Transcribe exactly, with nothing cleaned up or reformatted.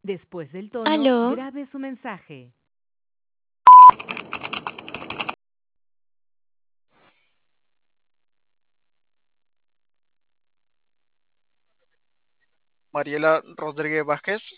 Después del tono, Aló, grabe su mensaje. Mariela Rodríguez Vázquez.